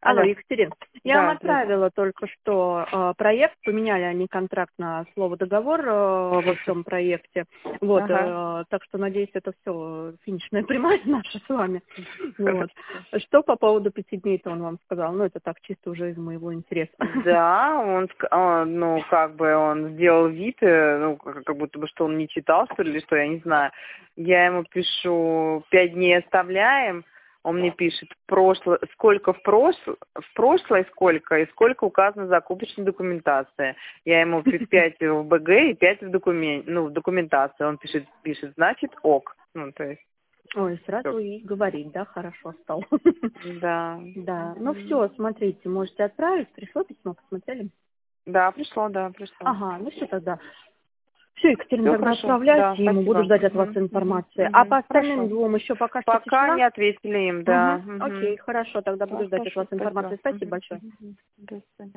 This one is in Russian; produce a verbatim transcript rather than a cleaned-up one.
Алло, Алло. Екатерина, я вам Да, да. отправила только что э, проект, поменяли они контракт на слово договор э, во всем проекте. Вот, Ага. э, так что, надеюсь, это все финишная прямая наша с вами. Хорошо. Вот. Что по поводу пяти дней-то он вам сказал? Ну, это так, чисто уже из моего интереса. Да, он, ск- а, ну, как бы он сделал вид, э, ну, как как будто бы, что он не читал, что ли, или что, я не знаю. Я ему пишу, пять дней оставляем, он мне пишет, в прошло, сколько в, прошло, в прошлое, сколько, и сколько указано в закупочной документации. Я ему пи- пять в БГ и пять в, докумен, ну, в документации. Он пишет, пишет, значит, ок. Ну, то есть, Ой, всё. сразу и говорить, да, хорошо стал. Да. Да, ну Мгм. все, смотрите, можете отправить. Пришло письмо, посмотрели? Да, пришло, да, пришло. Ага, ну все тогда. Все, Екатерина, Все тогда хорошо. отправляйте Да, ему, буду спасибо. ждать от вас Мгм, мгм, информации. А по мгм. остальным Хорошо. двум еще пока что Пока тишина? не ответили им, да. Угу. Мгм. Окей, хорошо, тогда Да, буду ждать от хорошо, вас спасибо. информации. Спасибо Мгм, большое. мгм, мгм. До свидания.